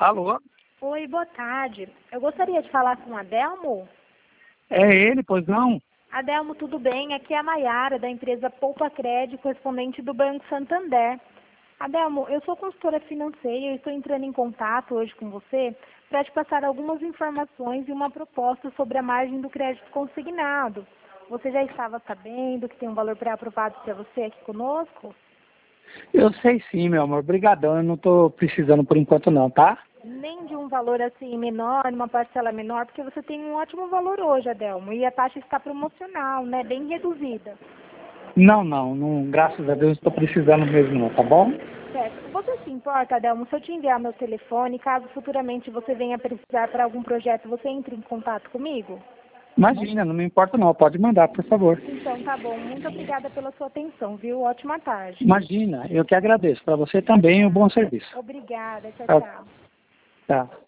Alô? Oi, boa tarde. Eu gostaria de falar com o Adelmo. É ele, pois não? Adelmo, tudo bem? Aqui é a Maiara, da empresa Poupa Crédito, correspondente do Banco Santander. Adelmo, eu sou consultora financeira e estou entrando em contato hoje com você para te passar algumas informações e uma proposta sobre a margem do crédito consignado. Você já estava sabendo que tem um valor pré-aprovado para você aqui conosco? Eu sei sim, meu amor. Obrigadão. Eu não tô precisando por enquanto não, tá? Nem de um valor assim menor, uma parcela menor, porque você tem um ótimo valor hoje, Adelmo, e a taxa está promocional, né? Bem reduzida. Não, graças a Deus não estou precisando mesmo não, tá bom? Certo. Você se importa, Adelmo, se eu te enviar meu telefone, caso futuramente você venha precisar para algum projeto, você entre em contato comigo? Imagina, não me importa não. Pode mandar, por favor. Então, tá bom. Muito obrigada pela sua atenção, viu? Ótima tarde. Imagina, eu que agradeço. Para você também um bom serviço. Obrigada. Tchau, Tá. tchau. Tá.